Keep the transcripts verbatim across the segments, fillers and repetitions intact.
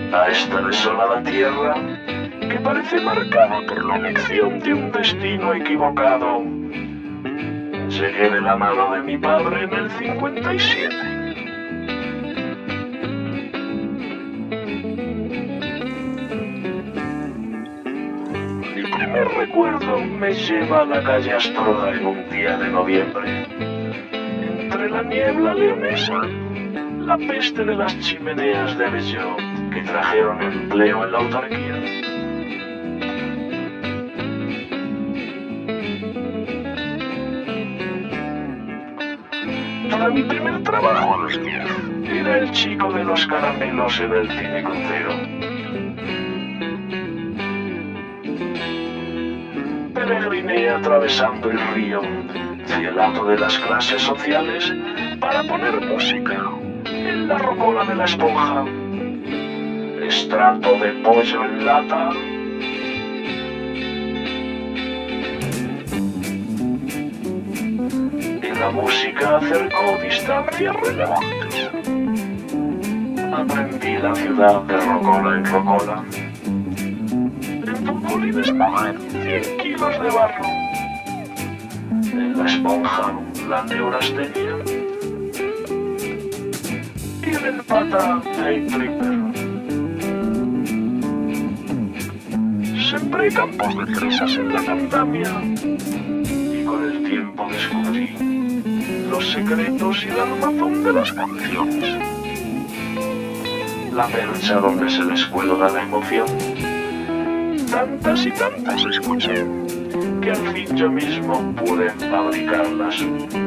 a esta desolada tierra que parece marcada por la elección de un destino equivocado. Llegué de la mano de mi padre en el cincuenta y siete. Mi primer recuerdo me lleva a la calle Astorga en un día de noviembre. Entre la niebla leonesa, la peste de las chimeneas de Bellot que trajeron empleo en la autarquía. Para mi primer trabajo a los diez, era el chico de los caramelos en el cine Crucero. Peregriné atravesando el río, cielato de las clases sociales, para poner música en la rocola de la esponja, estrato de pollo en lata. Y la música acercó distancias relevantes. Aprendí la ciudad de rocola en rocola. En fútbol y desmojar cien kilos de barro. En la esponja la neurastenia. Y en el pata el tripper. Sembré campos de fresas en la Candamia y con el tiempo descubrí los secretos y la armazón de las canciones. La percha donde se les cuelga la emoción. Tantas y tantas escuché que al fin yo mismo pude fabricarlas.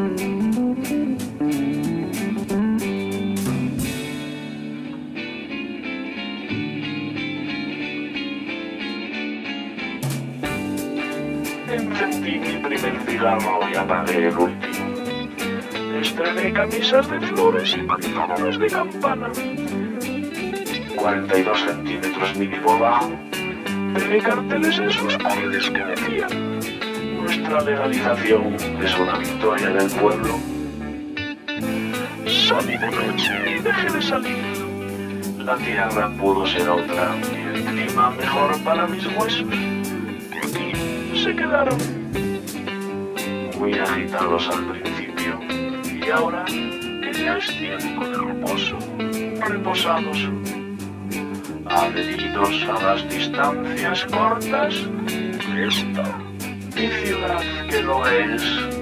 Encendí mi primer cigarro y apagué el último. Estrené camisas de flores y pantalones de campana. cuarenta y dos centímetros mínimo bajo. Pegué carteles en sus paredes que decían: nuestra legalización es una victoria del pueblo. Salí de noche y dejé de salir. La tierra pudo ser otra y el clima mejor para mis huesos. Se quedaron muy agitados al principio y ahora que ya es tiempo de reposo, reposados, adheridos a las distancias cortas, esta mi ciudad que lo es.